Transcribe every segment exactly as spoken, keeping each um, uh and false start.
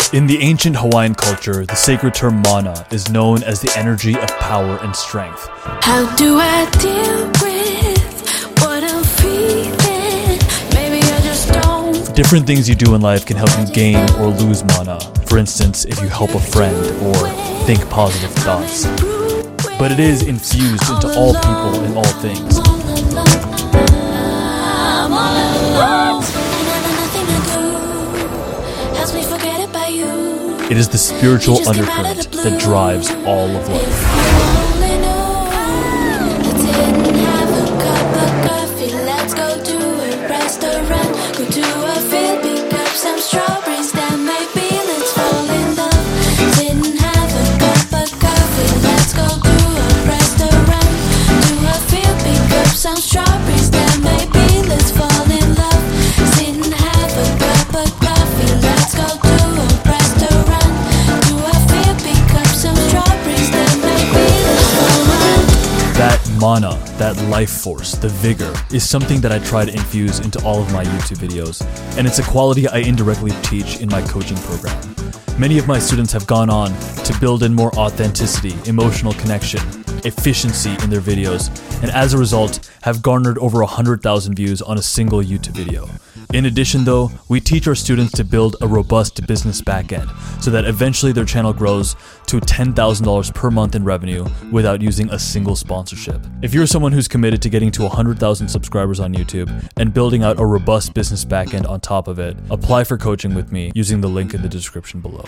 In the ancient Hawaiian culture, the sacred term mana is known as the energy of power and strength. How do I deal with what I'm feeling? Maybe I just don't. Different things you do in life can help you gain or lose mana. For instance, if you help a friend or think positive thoughts. But it is infused into all people and all things. It is the spiritual undercurrent that drives all of life. Mana, that life force, the vigor, is something that I try to infuse into all of my YouTube videos, and it's a quality I indirectly teach in my coaching program. Many of my students have gone on to build in more authenticity, emotional connection, efficiency in their videos, and as a result, have garnered over one hundred thousand views on a single YouTube video. In addition though, we teach our students to build a robust business backend so that eventually their channel grows to ten thousand dollars per month in revenue without using a single sponsorship. If you're someone who's committed to getting to one hundred thousand subscribers on YouTube and building out a robust business backend on top of it, apply for coaching with me using the link in the description below.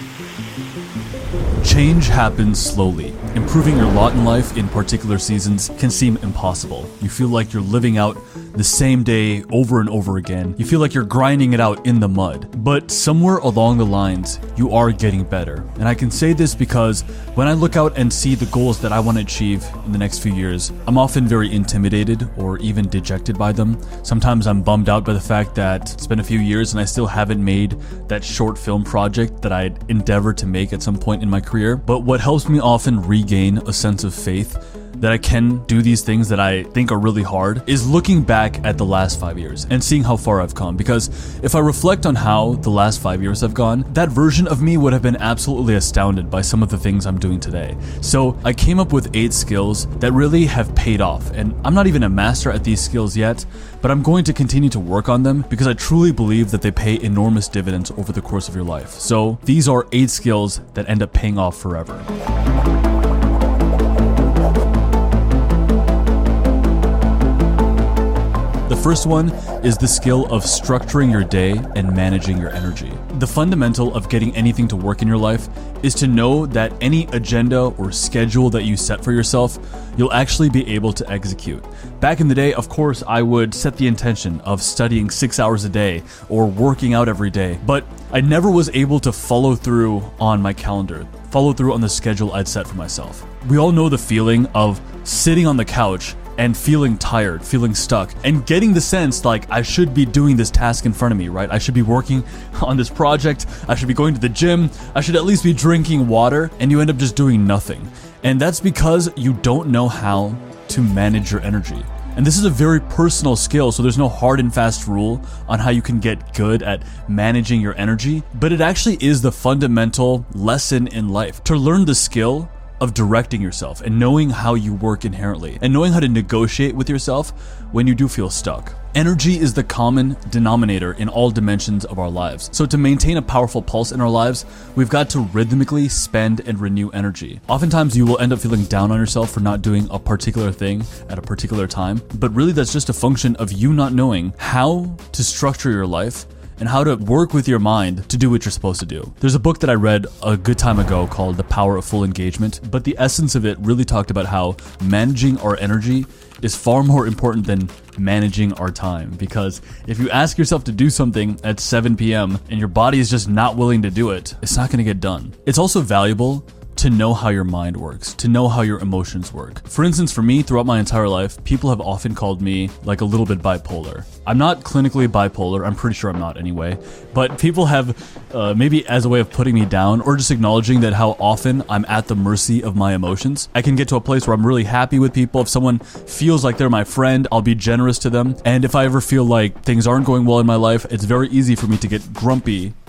Change happens slowly. Improving your lot in life in particular seasons can seem impossible. You feel like you're living out the same day over and over again. You feel like you're grinding it out in the mud. But somewhere along the lines, you are getting better. And I can say this because when I look out and see the goals that I want to achieve in the next few years, I'm often very intimidated or even dejected by them. Sometimes I'm bummed out by the fact that it's been a few years and I still haven't made that short film project that I'd endeavored to make at some point in my career. But what helps me often regain a sense of faith that I can do these things that I think are really hard is looking back at the last five years and seeing how far I've come. Because if I reflect on how the last five years have gone, that version of me would have been absolutely astounded by some of the things I'm doing today. So I came up with eight skills that really have paid off. And I'm not even a master at these skills yet, but I'm going to continue to work on them because I truly believe that they pay enormous dividends over the course of your life. So these are eight skills that end up paying off forever. The first one is the skill of structuring your day and managing your energy. The fundamental of getting anything to work in your life is to know that any agenda or schedule that you set for yourself, you'll actually be able to execute. Back in the day, of course, I would set the intention of studying six hours a day or working out every day, but I never was able to follow through on my calendar, follow through on the schedule I'd set for myself. We all know the feeling of sitting on the couch and feeling tired, feeling stuck, and getting the sense like I should be doing this task in front of me, right? I should be working on this project, I should be going to the gym, I should at least be drinking water, and you end up just doing nothing. And that's because you don't know how to manage your energy. And this is a very personal skill, so there's no hard and fast rule on how you can get good at managing your energy, but it actually is the fundamental lesson in life. To learn the skill of directing yourself and knowing how you work inherently and knowing how to negotiate with yourself when you do feel stuck. Energy is the common denominator in all dimensions of our lives. So to maintain a powerful pulse in our lives, we've got to rhythmically spend and renew energy. Oftentimes you will end up feeling down on yourself for not doing a particular thing at a particular time, but really that's just a function of you not knowing how to structure your life and how to work with your mind to do what you're supposed to do. There's a book that I read a good time ago called The Power of Full Engagement, but the essence of it really talked about how managing our energy is far more important than managing our time. Because if you ask yourself to do something at seven p.m. and your body is just not willing to do it, it's not going to get done. It's also valuable to know how your mind works, to know how your emotions work. For instance, for me, throughout my entire life, people have often called me like a little bit bipolar. I'm not clinically bipolar, I'm pretty sure I'm not anyway, but people have, uh, maybe as a way of putting me down or just acknowledging that how often I'm at the mercy of my emotions. I can get to a place where I'm really happy with people. If someone feels like they're my friend, I'll be generous to them. And if I ever feel like things aren't going well in my life, it's very easy for me to get grumpy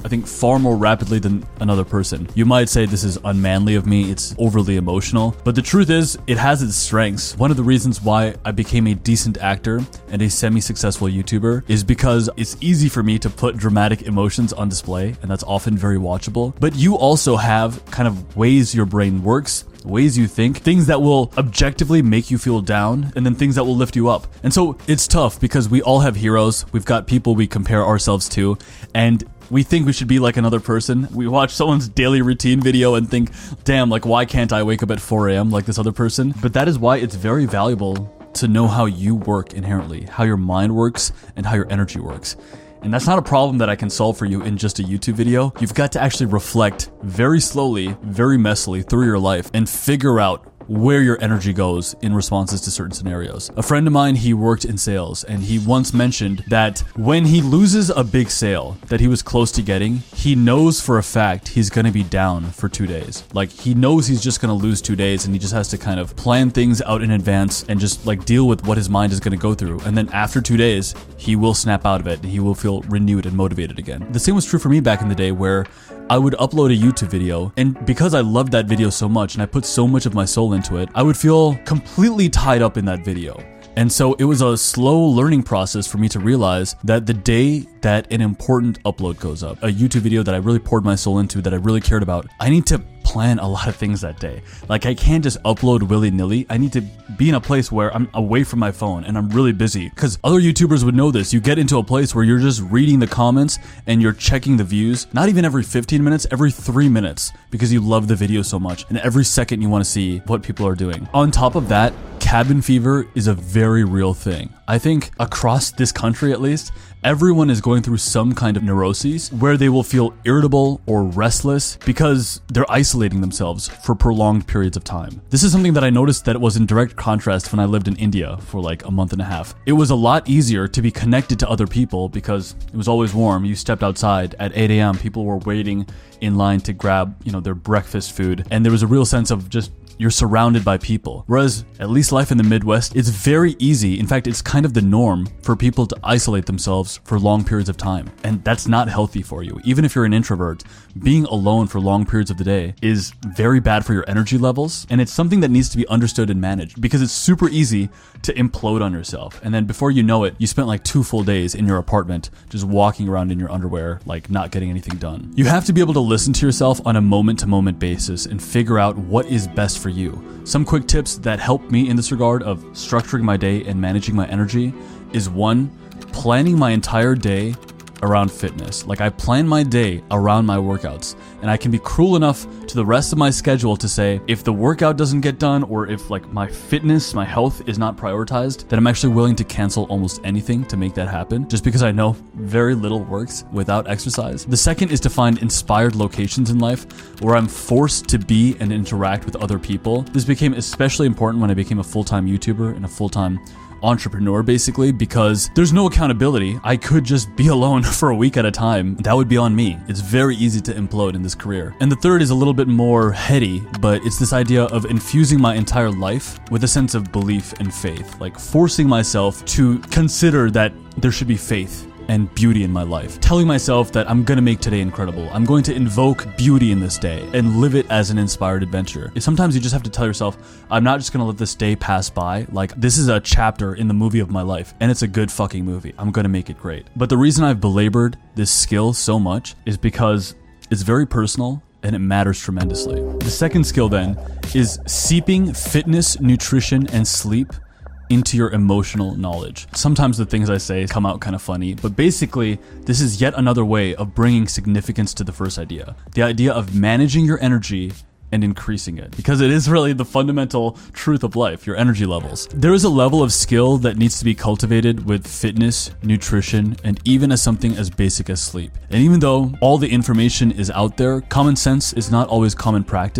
I think, far more rapidly than another person. You might say this is unmanly of me, it's overly emotional, but the truth is, it has its strengths. One of the reasons why I became a decent actor and a semi-successful YouTuber is because it's easy for me to put dramatic emotions on display, and that's often very watchable. But you also have kind of ways your brain works, ways you think, things that will objectively make you feel down, and then things that will lift you up. And so it's tough because we all have heroes. We've got people we compare ourselves to, and we think we should be like another person. We watch someone's daily routine video and think, damn, like, why can't I wake up at four a.m. like this other person? But that is why it's very valuable to know how you work inherently, how your mind works and how your energy works. And that's not a problem that I can solve for you in just a YouTube video. You've got to actually reflect very slowly, very messily through your life and figure out where your energy goes in responses to certain scenarios. A friend of mine, he worked in sales, and he once mentioned that when he loses a big sale that he was close to getting, he knows for a fact he's gonna be down for two days. Like, he knows he's just gonna lose two days and he just has to kind of plan things out in advance and just like deal with what his mind is gonna go through. And then after two days, he will snap out of it and he will feel renewed and motivated again. The same was true for me back in the day, where I would upload a YouTube video, and because I loved that video so much and I put so much of my soul into it, I would feel completely tied up in that video. And so it was a slow learning process for me to realize that the day that an important upload goes up, a YouTube video that I really poured my soul into, that I really cared about, I need to plan a lot of things that day. Like, I can't just upload willy-nilly. I need to be in a place where I'm away from my phone and I'm really busy, because other YouTubers would know this. You get into a place where you're just reading the comments and you're checking the views, not even every fifteen minutes, every three minutes, because you love the video so much, and every second you want to see what people are doing. On top of that, cabin fever is a very real thing. I think across this country, at least, everyone is going through some kind of neuroses where they will feel irritable or restless because they're isolating themselves for prolonged periods of time. This is something that I noticed that it was in direct contrast when I lived in India for like a month and a half. It was a lot easier to be connected to other people because it was always warm. You stepped outside at eight a.m. People were waiting in line to grab, you know, their breakfast food, and there was a real sense of just you're surrounded by people. Whereas, at least life in the Midwest, it's very easy. In fact, it's kind of the norm for people to isolate themselves for long periods of time. And that's not healthy for you. Even if you're an introvert, being alone for long periods of the day is very bad for your energy levels. And it's something that needs to be understood and managed, because it's super easy to implode on yourself. And then before you know it, you spent like two full days in your apartment just walking around in your underwear, like not getting anything done. You have to be able to listen to yourself on a moment-to-moment basis and figure out what is best for you. Some quick tips that help me in this regard of structuring my day and managing my energy is, one, planning my entire day around fitness. Like, I plan my day around my workouts, and I can be cruel enough to the rest of my schedule to say, if the workout doesn't get done, or if like my fitness, my health is not prioritized, then I'm actually willing to cancel almost anything to make that happen, just because I know very little works without exercise. The second is to find inspired locations in life where I'm forced to be and interact with other people. This became especially important when I became a full-time YouTuber and a full-time entrepreneur, basically, because there's no accountability. I could just be alone for a week at a time. That would be on me. It's very easy to implode in this career. And the third is a little bit more heady, but it's this idea of infusing my entire life with a sense of belief and faith, like forcing myself to consider that there should be faith and beauty in my life. Telling myself that I'm gonna make today incredible. I'm going to invoke beauty in this day and live it as an inspired adventure. Sometimes you just have to tell yourself, I'm not just gonna let this day pass by. Like, this is a chapter in the movie of my life, and it's a good fucking movie. I'm gonna make it great. But the reason I've belabored this skill so much is because it's very personal and it matters tremendously. The second skill then is seeping fitness, nutrition, and sleep into your emotional knowledge. Sometimes the things I say come out kind of funny, but basically, this is yet another way of bringing significance to the first idea. The idea of managing your energy and increasing it, because it is really the fundamental truth of life, your energy levels. There is a level of skill that needs to be cultivated with fitness, nutrition, and even as something as basic as sleep. And even though all the information is out there, common sense is not always common practice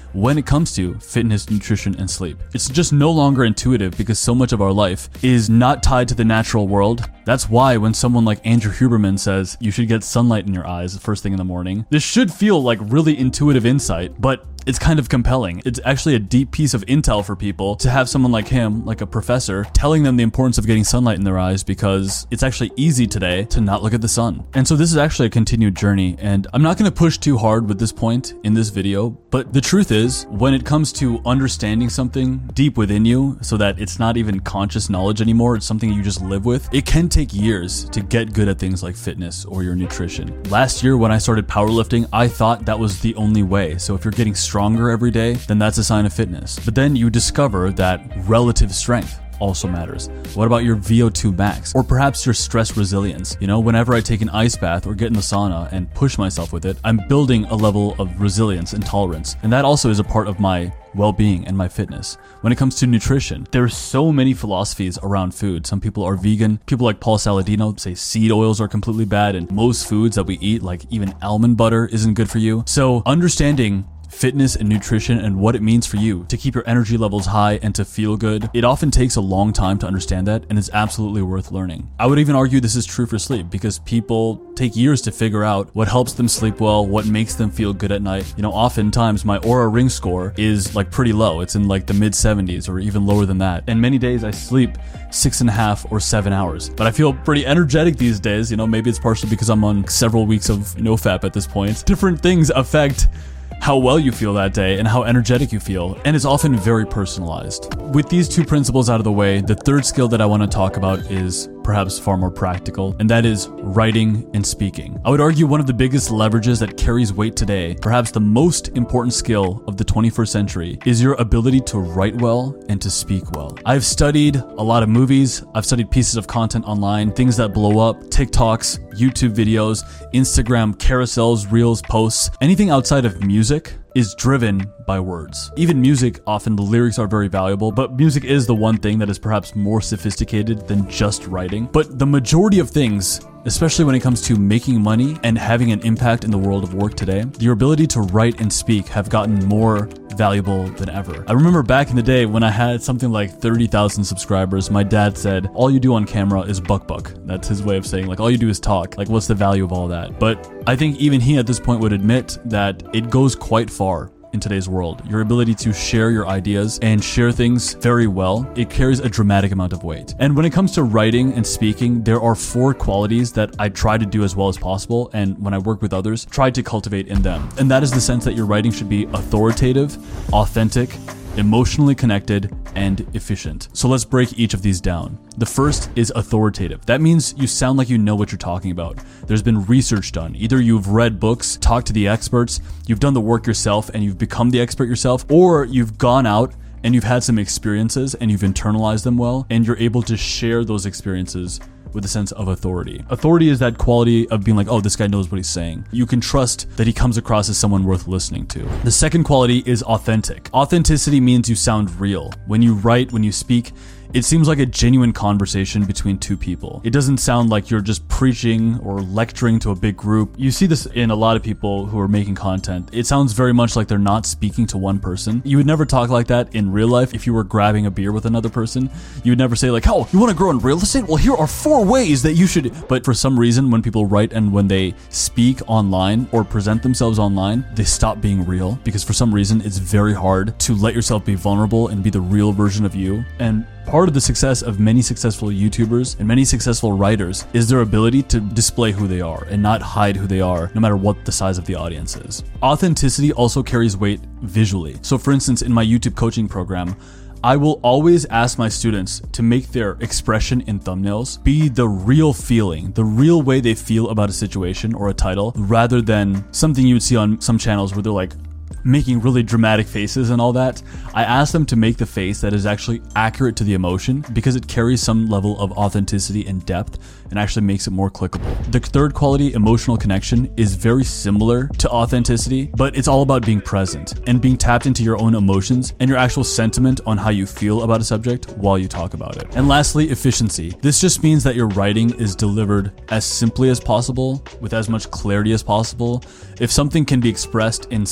when it comes to fitness, nutrition, and sleep. It's just no longer intuitive because so much of our life is not tied to the natural world. That's why when someone like Andrew Huberman says you should get sunlight in your eyes the first thing in the morning, this should feel like really intuitive insight, but it's kind of compelling. It's actually a deep piece of intel for people to have someone like him, like a professor, telling them the importance of getting sunlight in their eyes because it's actually easy today to not look at the sun. And so this is actually a continued journey, and I'm not going to push too hard with this point in this video, but the truth is, when it comes to understanding something deep within you so that it's not even conscious knowledge anymore, it's something you just live with, it can take years to get good at things like fitness or your nutrition. Last year when I started powerlifting, I thought that was the only way. So if you're getting stronger every day, then that's a sign of fitness. But then you discover that relative strength also matters. What about your V O two max? Or perhaps your stress resilience? You know, whenever I take an ice bath or get in the sauna and push myself with it, I'm building a level of resilience and tolerance. And that also is a part of my well-being and my fitness. When it comes to nutrition, there's so many philosophies around food. Some people are vegan. People like Paul Saladino say seed oils are completely bad, and most foods that we eat, like even almond butter, isn't good for you. So understanding fitness and nutrition and what it means for you to keep your energy levels high and to feel good, it often takes a long time to understand that, and it's absolutely worth learning. I would even argue this is true for sleep because people take years to figure out what helps them sleep well, what makes them feel good at night. You know, oftentimes my Oura Ring score is like pretty low. It's in like the mid seventies or even lower than that. And many days I sleep six and a half or seven hours, but I feel pretty energetic these days. You know, maybe it's partially because I'm on several weeks of NoFap at this point. Different things affect how well you feel that day and how energetic you feel, and it's often very personalized. With these two principles out of the way, the third skill that I want to talk about is perhaps far more practical, and that is writing and speaking. I would argue one of the biggest leverages that carries weight today, perhaps the most important skill of the twenty-first century, is your ability to write well and to speak well. I've studied a lot of movies, I've studied pieces of content online, things that blow up, TikToks, YouTube videos, Instagram carousels, reels, posts. Anything outside of music is driven by words. Even music, often the lyrics are very valuable, but music is the one thing that is perhaps more sophisticated than just writing. But the majority of things, especially when it comes to making money and having an impact in the world of work today, your ability to write and speak have gotten more valuable than ever. I remember back in the day when I had something like thirty thousand subscribers, my dad said, all you do on camera is buck buck. That's his way of saying, like, all you do is talk. Like, what's the value of all that? But I think even he at this point would admit that it goes quite far in today's world. Your ability to share your ideas and share things very well, it carries a dramatic amount of weight. And when it comes to writing and speaking, there are four qualities that I try to do as well as possible, and when I work with others, try to cultivate in them. And that is the sense that your writing should be authoritative, authentic, emotionally connected, and efficient. So let's break each of these down. The first is authoritative. That means you sound like you know what you're talking about. There's been research done. Either you've read books, talked to the experts, you've done the work yourself and you've become the expert yourself, or you've gone out and you've had some experiences and you've internalized them well, and you're able to share those experiences with a sense of authority. Authority is that quality of being like, oh, this guy knows what he's saying. You can trust that he comes across as someone worth listening to. The second quality is authentic. Authenticity means you sound real. When you write, when you speak, it seems like a genuine conversation between two people. It doesn't sound like you're just preaching or lecturing to a big group. You see this in a lot of people who are making content. It sounds very much like they're not speaking to one person. You would never talk like that in real life if you were grabbing a beer with another person. You would never say like, oh, you want to grow in real estate? Well, here are four ways that you should. But for some reason, when people write and when they speak online or present themselves online, they stop being real because for some reason, it's very hard to let yourself be vulnerable and be the real version of you. And part of the success of many successful YouTubers and many successful writers is their ability to display who they are and not hide who they are, no matter what the size of the audience is. Authenticity also carries weight visually. So for instance, in my YouTube coaching program, I will always ask my students to make their expression in thumbnails be the real feeling, the real way they feel about a situation or a title, rather than something you would see on some channels where they're like, making really dramatic faces and all that. I ask them to make the face that is actually accurate to the emotion because it carries some level of authenticity and depth and actually makes it more clickable. The third quality, emotional connection, is very similar to authenticity, but it's all about being present and being tapped into your own emotions and your actual sentiment on how you feel about a subject while you talk about it. And lastly, efficiency. This just means that your writing is delivered as simply as possible with as much clarity as possible. If something can be expressed in six words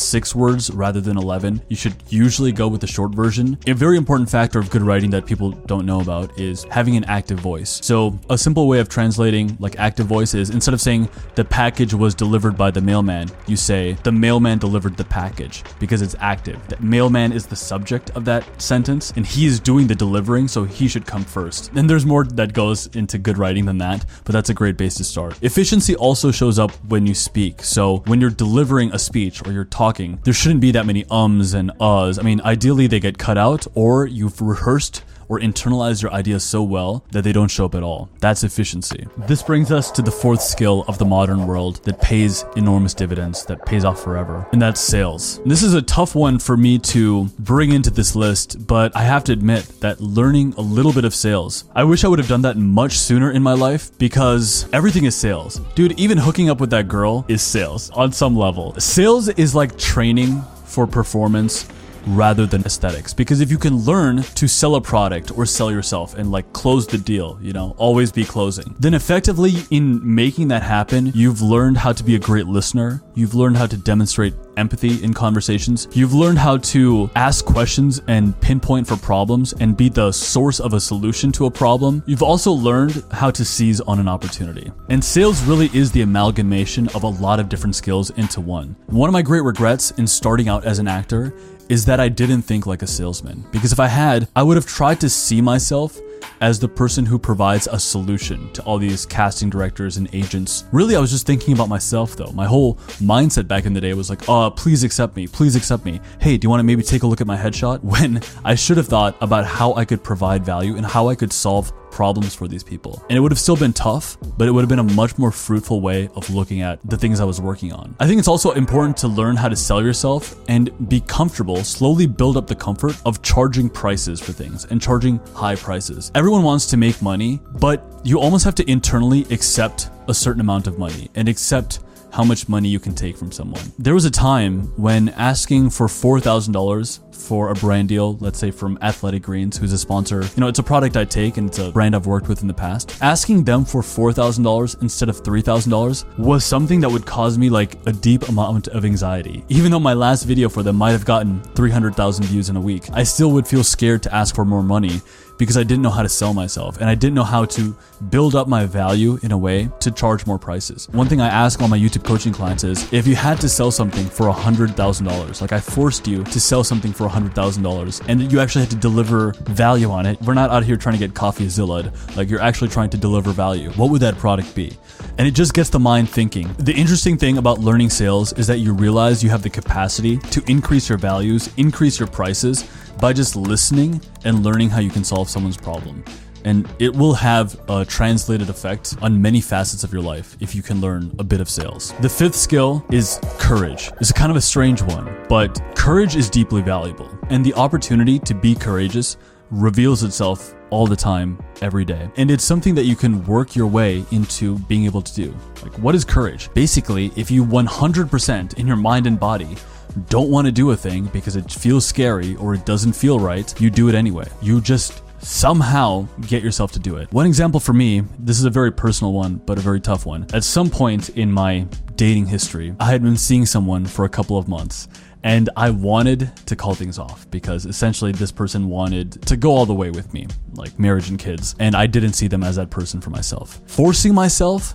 words rather than eleven. You should usually go with the short version. A very important factor of good writing that people don't know about is having an active voice. So a simple way of translating like active voice is, instead of saying the package was delivered by the mailman, you say the mailman delivered the package, because it's active. The mailman is the subject of that sentence and he is doing the delivering, so he should come first. And there's more that goes into good writing than that, but that's a great base to start. Efficiency also shows up when you speak. So when you're delivering a speech or you're talking, there shouldn't be that many ums and uhs. I mean, ideally they get cut out, or you've rehearsed or internalize your ideas so well that they don't show up at all. That's efficiency. This brings us to the fourth skill of the modern world that pays enormous dividends, that pays off forever, and that's sales. This is a tough one for me to bring into this list, but I have to admit that learning a little bit of sales, I wish I would have done that much sooner in my life, because everything is sales. Dude, even hooking up with that girl is sales on some level. Sales is like training for performance rather than aesthetics, because if you can learn to sell a product or sell yourself and like close the deal, you know, always be closing, then effectively in making that happen, you've learned how to be a great listener. You've learned how to demonstrate empathy in conversations. You've learned how to ask questions and pinpoint for problems and be the source of a solution to a problem. You've also learned how to seize on an opportunity. And sales really is the amalgamation of a lot of different skills into one. One of my great regrets in starting out as an actor is that I didn't think like a salesman. Because if I had, I would have tried to see myself as the person who provides a solution to all these casting directors and agents. Really, I was just thinking about myself though. My whole mindset back in the day was like, oh, please accept me, please accept me. Hey, do you want to maybe take a look at my headshot? When I should have thought about how I could provide value and how I could solve problems for these people. And it would have still been tough, but it would have been a much more fruitful way of looking at the things I was working on. I think it's also important to learn how to sell yourself and be comfortable, slowly build up the comfort of charging prices for things and charging high prices. Everyone wants to make money, but you almost have to internally accept a certain amount of money and accept how much money you can take from someone. There was a time when asking for four thousand dollars for a brand deal, let's say from Athletic Greens, who's a sponsor, you know, it's a product I take and it's a brand I've worked with in the past. Asking them for four thousand dollars instead of three thousand dollars was something that would cause me like a deep amount of anxiety. Even though my last video for them might have gotten three hundred thousand views in a week, I still would feel scared to ask for more money because I didn't know how to sell myself and I didn't know how to build up my value in a way to charge more prices. One thing I ask all my YouTube coaching clients is, if you had to sell something for one hundred thousand dollars, like I forced you to sell something for one hundred thousand dollars and you actually had to deliver value on it, we're not out here trying to get coffee Zilla'd, like you're actually trying to deliver value, what would that product be? And it just gets the mind thinking. The interesting thing about learning sales is that you realize you have the capacity to increase your values, increase your prices by just listening and learning how you can solve someone's problem. And it will have a translated effect on many facets of your life if you can learn a bit of sales. The fifth skill is courage. It's a kind of a strange one, but courage is deeply valuable. And the opportunity to be courageous reveals itself all the time, every day. And it's something that you can work your way into being able to do. Like, what is courage? Basically, if you one hundred percent in your mind and body don't want to do a thing because it feels scary or it doesn't feel right, you do it anyway. You just somehow get yourself to do it. One example for me, this is a very personal one, but a very tough one. At some point in my dating history, I had been seeing someone for a couple of months and I wanted to call things off because essentially this person wanted to go all the way with me, like marriage and kids, and I didn't see them as that person for myself. Forcing myself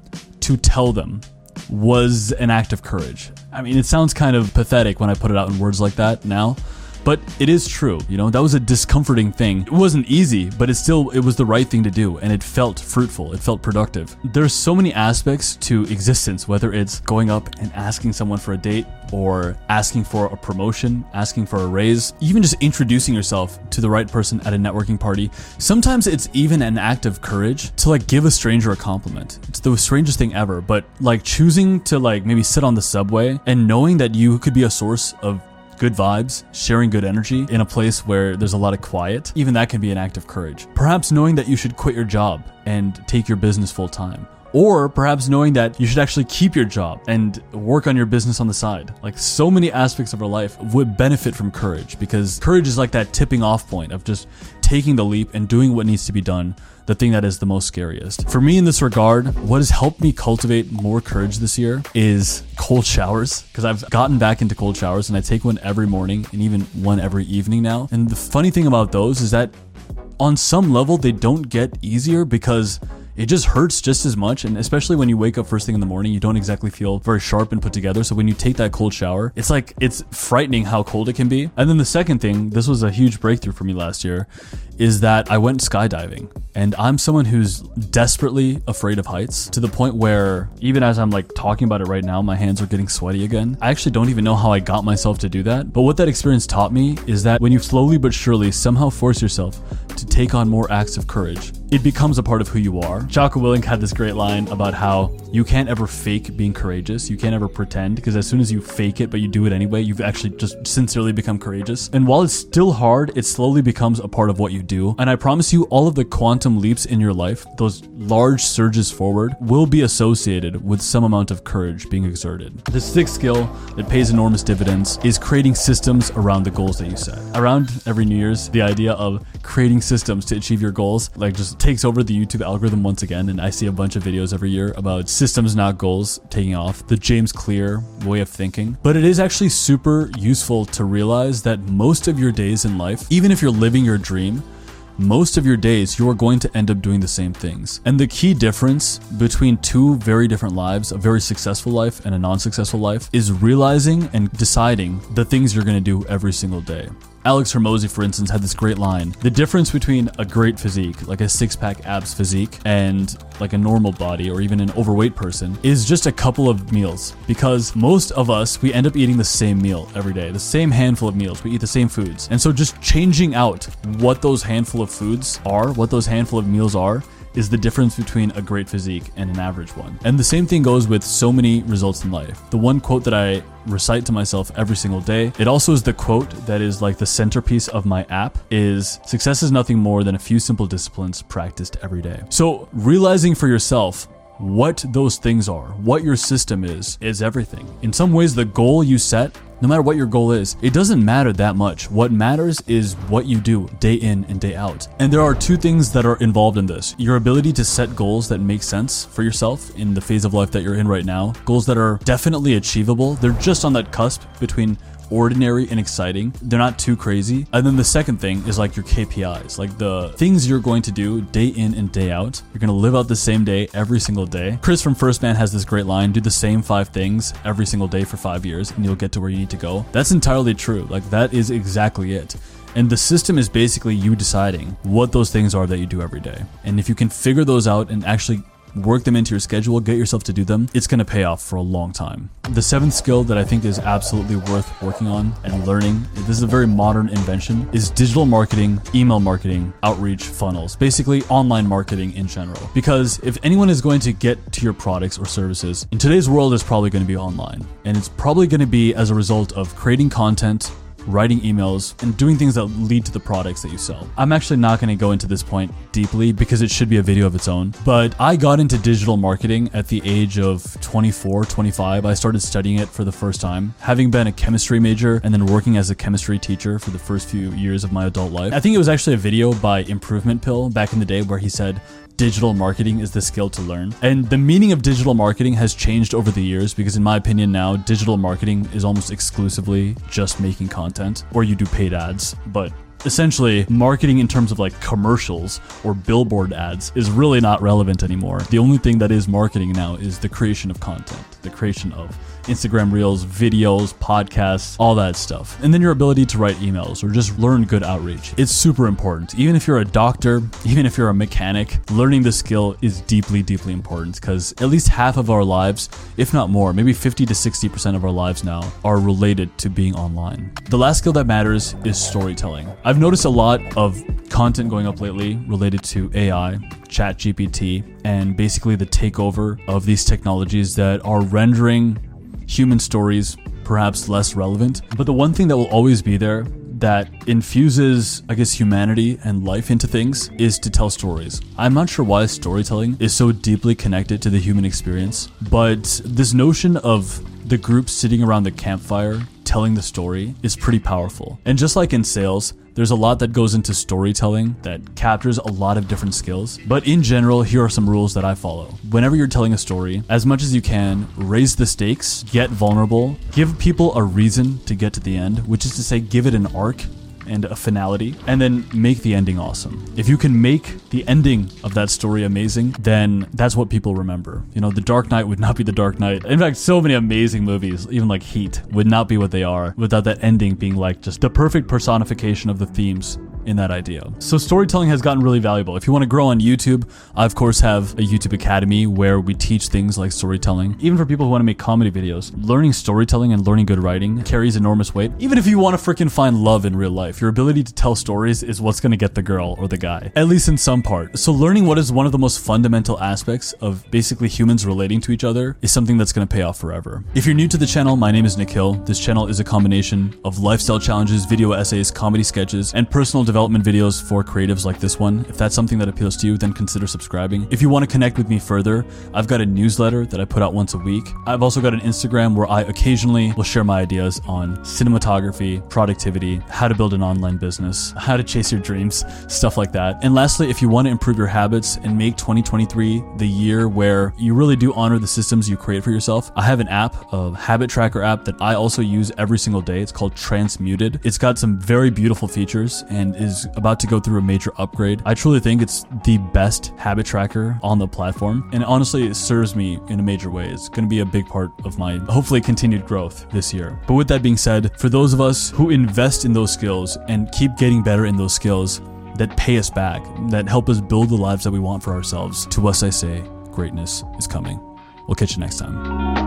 to tell them was an act of courage. I mean, it sounds kind of pathetic when I put it out in words like that now, but it is true. You know, that was a discomforting thing. It wasn't easy, but it still, it was the right thing to do. And it felt fruitful. It felt productive. There's so many aspects to existence, whether it's going up and asking someone for a date or asking for a promotion, asking for a raise, even just introducing yourself to the right person at a networking party. Sometimes it's even an act of courage to like give a stranger a compliment. It's the strangest thing ever, but like choosing to like maybe sit on the subway and knowing that you could be a source of good vibes, sharing good energy in a place where there's a lot of quiet, even that can be an act of courage. Perhaps knowing that you should quit your job and take your business full time, or perhaps knowing that you should actually keep your job and work on your business on the side. Like, so many aspects of our life would benefit from courage, because courage is like that tipping off point of just taking the leap and doing what needs to be done, the thing that is the most scariest. For me in this regard, what has helped me cultivate more courage this year is cold showers, because I've gotten back into cold showers and I take one every morning and even one every evening now. And the funny thing about those is that on some level, they don't get easier because it just hurts just as much. And especially when you wake up first thing in the morning, you don't exactly feel very sharp and put together. So when you take that cold shower, it's like, it's frightening how cold it can be. And then the second thing, this was a huge breakthrough for me last year, is that I went skydiving. And I'm someone who's desperately afraid of heights, to the point where even as I'm like talking about it right now, my hands are getting sweaty again. I actually don't even know how I got myself to do that. But what that experience taught me is that when you slowly but surely somehow force yourself to take on more acts of courage, it becomes a part of who you are. Jocko Willink had this great line about how you can't ever fake being courageous. You can't ever pretend, because as soon as you fake it, but you do it anyway, you've actually just sincerely become courageous. And while it's still hard, it slowly becomes a part of what you do. And I promise you, all of the quantum leaps in your life, those large surges forward, will be associated with some amount of courage being exerted. The sixth skill that pays enormous dividends is creating systems around the goals that you set. Around every New Year's, the idea of creating systems to achieve your goals, like, just takes over the YouTube algorithm once again, and I see a bunch of videos every year about systems, not goals, taking off, the James Clear way of thinking. But it is actually super useful to realize that most of your days in life, even if you're living your dream, most of your days, you are going to end up doing the same things. And the key difference between two very different lives, a very successful life and a non-successful life, is realizing and deciding the things you're going to do every single day. Alex Hormozi, for instance, had this great line: the difference between a great physique, like a six-pack abs physique, and like a normal body or even an overweight person is just a couple of meals. Because most of us, we end up eating the same meal every day, the same handful of meals, we eat the same foods. And so just changing out what those handful of foods are, what those handful of meals are, is the difference between a great physique and an average one. And the same thing goes with so many results in life. The one quote that I recite to myself every single day, it also is the quote that is like the centerpiece of my app, is success is nothing more than a few simple disciplines practiced every day. So realizing for yourself what those things are, what your system is, is everything. In some ways, the goal you set, no matter what your goal is, it doesn't matter that much. What matters is what you do day in and day out. And there are two things that are involved in this: your ability to set goals that make sense for yourself in the phase of life that you're in right now, goals that are definitely achievable. They're just on that cusp between ordinary and exciting. They're not too crazy. And then the second thing is like your K P Is, like the things you're going to do day in and day out. You're going to live out the same day every single day. Chris from First Man has this great line: do the same five things every single day for five years and you'll get to where you need to go. That's entirely true. Like, that is exactly it. And the system is basically you deciding what those things are that you do every day. And if you can figure those out and actually work them into your schedule, get yourself to do them, it's going to pay off for a long time. The seventh skill that I think is absolutely worth working on and learning, this is a very modern invention, is digital marketing, email marketing, outreach, funnels, basically online marketing in general. Because if anyone is going to get to your products or services, in today's world, it's probably going to be online. And it's probably going to be as a result of creating content, writing emails, and doing things that lead to the products that you sell. I'm actually not going to go into this point deeply because it should be a video of its own, but I got into digital marketing at the age of twenty-four, twenty-five. I started studying it for the first time, having been a chemistry major and then working as a chemistry teacher for the first few years of my adult life. I think it was actually a video by Improvement Pill back in the day where he said, digital marketing is the skill to learn. And the meaning of digital marketing has changed over the years, because in my opinion now, digital marketing is almost exclusively just making content, or you do paid ads. But essentially, marketing in terms of like commercials or billboard ads is really not relevant anymore. The only thing that is marketing now is the creation of content, the creation of Instagram Reels, videos, podcasts, all that stuff. And then your ability to write emails or just learn good outreach. It's super important. Even if you're a doctor, even if you're a mechanic, learning this skill is deeply, deeply important, because at least half of our lives, if not more, maybe fifty to sixty percent of our lives now are related to being online. The last skill that matters is storytelling. I've noticed a lot of content going up lately related to A I, ChatGPT, and basically the takeover of these technologies that are rendering human stories perhaps less relevant. But the one thing that will always be there that infuses, I guess, humanity and life into things is to tell stories. I'm not sure why storytelling is so deeply connected to the human experience, but this notion of the group sitting around the campfire telling the story is pretty powerful. And just like in sales, there's a lot that goes into storytelling that captures a lot of different skills. But in general, here are some rules that I follow. Whenever you're telling a story, as much as you can, raise the stakes, get vulnerable, give people a reason to get to the end, which is to say, give it an arc and a finality, and then make the ending awesome. If you can make the ending of that story amazing, then that's what people remember. You know, The Dark Knight would not be The Dark Knight. In fact, so many amazing movies, even like Heat, would not be what they are without that ending being like just the perfect personification of the themes in that idea. So storytelling has gotten really valuable. If you want to grow on YouTube, I of course have a YouTube Academy where we teach things like storytelling. Even for people who want to make comedy videos, learning storytelling and learning good writing carries enormous weight. Even if you want to freaking find love in real life, your ability to tell stories is what's going to get the girl or the guy, at least in some part. So learning what is one of the most fundamental aspects of basically humans relating to each other is something that's going to pay off forever. If you're new to the channel, my name is Nick Hill. This channel is a combination of lifestyle challenges, video essays, comedy sketches, and personal development videos for creatives like this one. If that's something that appeals to you, then consider subscribing. If you want to connect with me further, I've got a newsletter that I put out once a week. I've also got an Instagram where I occasionally will share my ideas on cinematography, productivity, how to build an online business, how to chase your dreams, stuff like that. And lastly, if you want to improve your habits and make twenty twenty-three the year where you really do honor the systems you create for yourself, I have an app, a habit tracker app that I also use every single day. It's called Transmuted. It's got some very beautiful features and is about to go through a major upgrade. I truly think it's the best habit tracker on the platform, and honestly, it serves me in a major way. It's going to be a big part of my hopefully continued growth this year. But with that being said, for those of us who invest in those skills and keep getting better in those skills that pay us back, that help us build the lives that we want for ourselves, to us I say, greatness is coming. We'll catch you next time.